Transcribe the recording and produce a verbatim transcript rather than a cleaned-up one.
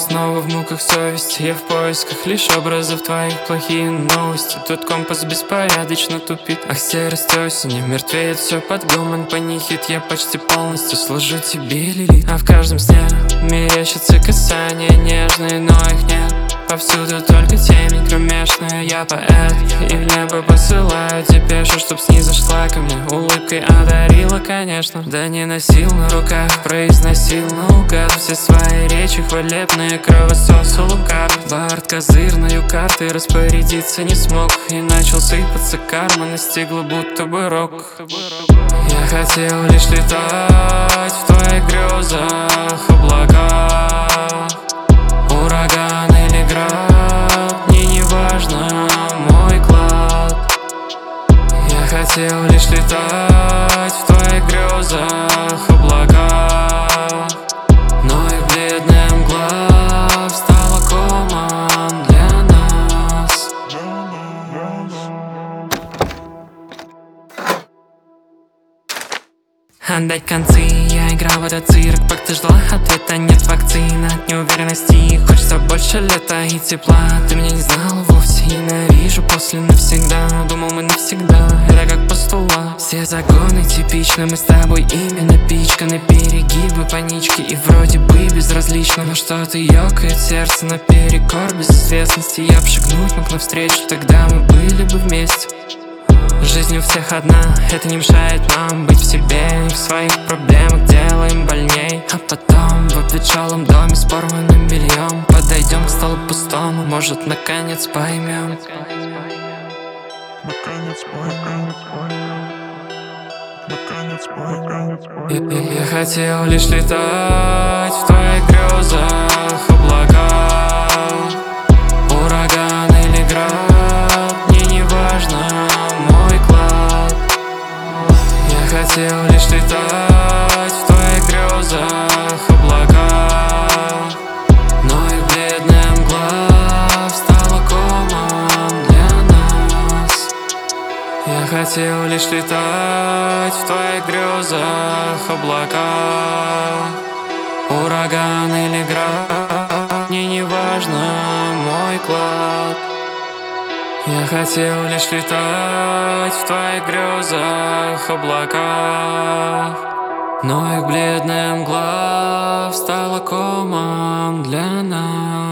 снова в муках совести. Я в поисках лишь образов твоих, плохие новости. Тот компас беспорядочно тупит. Ах, серость осени, мертвеет все под гомон панихид. Я почти полностью служу тебе, Лилит. А в каждом сне мерещатся касания нежные, но их нет. Повсюду только темень кромешная, я поэт. И в небо посылаю депешу, чтоб снизошла ко мне. Улыбкой одарила, конечно. Да не носил на руках, произносил наугад все свои речи хвалебные, кровососы лукав. Бард козырною картой распорядиться не смог, и начал сыпаться карма, настигла будто бы рок. Я хотел лишь летать в твоих грезах, облаках, ураган или град, мне не важно мой клад. Я хотел лишь летать в твоих грезах, облаках, но их бледная мгла стала комом для нас. Отдать концы, я играл в этот цирк, пока ты ждала ответа, нет вакцины от неуверенности. Хочется больше лета и тепла, ты меня не знала вовсе. Ненавижу после навсегда, думал мы навсегда, это как постула. Все загоны типичны, мы с тобой ими напичканы. Перегибы, панички и вроде бы безразлично, но что-то ёкает сердце наперекор безызвестности. Я б шагнуть мог навстречу, тогда мы были бы вместе. Жизнь у всех одна, это не мешает нам быть в себе и в своих проблемах делаем больней. А потом в обветшалом доме с порванным бельем подойдем к столу пустому, может наконец поймем. Наконец поймем. Наконец поймем. Я, я, я хотел лишь летать в твоих грезах, облаках, ураган или град, мне не важно мой клад. Я хотел лишь летать в твоих грезах, облаках, но их бледная мгла стала комом для нас. Я хотел лишь летать в твоих грезах, облаках, ураган или град, мне не важно мой клад. Я хотел лишь летать в твоих грезах, облаках, но их бледная мгла стала комом для нас.